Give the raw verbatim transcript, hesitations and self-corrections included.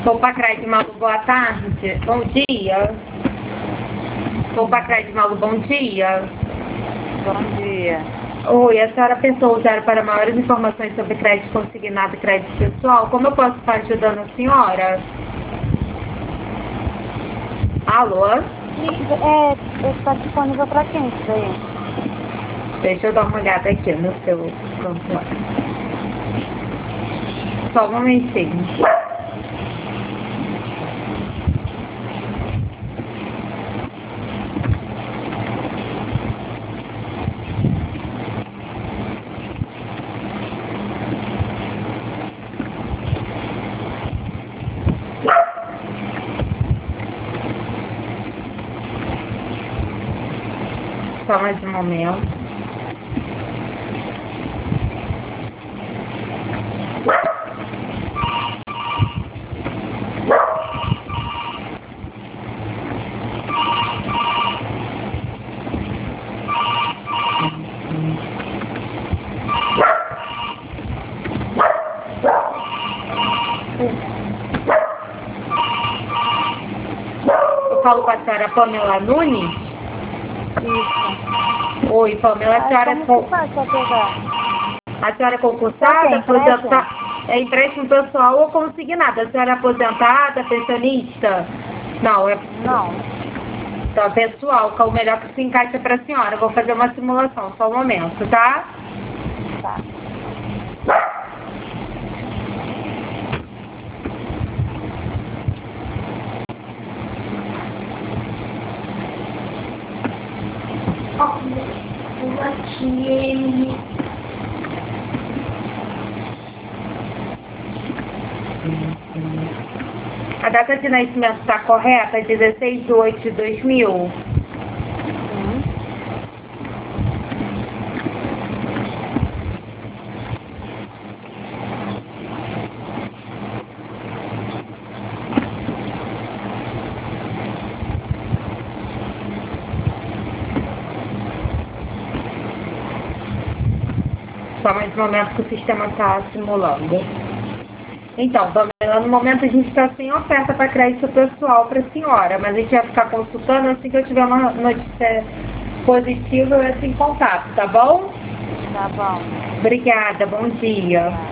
Poupa Crédito Malu, boa tarde. Bom dia. Poupa Crédito Malu, bom dia. Bom dia. Oi, a senhora pensou usar para maiores informações sobre crédito consignado e crédito pessoal? Como eu posso estar ajudando a senhora? Alô? É, está disponível para quem isso daí? Deixa eu dar uma olhada aqui no seu computador. Só um momentinho. Só mais um momento. Eu falo com a senhora Pamela Nunes? Isso. Oi, Pamela, a senhora é como que faz para pegar? A senhora é concursada, aposentada, é empréstimo pessoal ou consignado? A senhora é aposentada, pensionista? Não, é Não. Então, pessoal, que é o melhor que se encaixa para a senhora. Eu vou fazer uma simulação, só um momento, tá? Tá. A data de nascimento está correta? dezesseis de oito de dois mil? Sim. Só mais um momento que o sistema está simulando. Então, Pamela, no momento a gente está sem oferta para crédito pessoal para a senhora, mas a gente vai ficar consultando assim que eu tiver uma notícia positiva, eu entro em contato, tá bom? Tá bom. Obrigada, bom dia.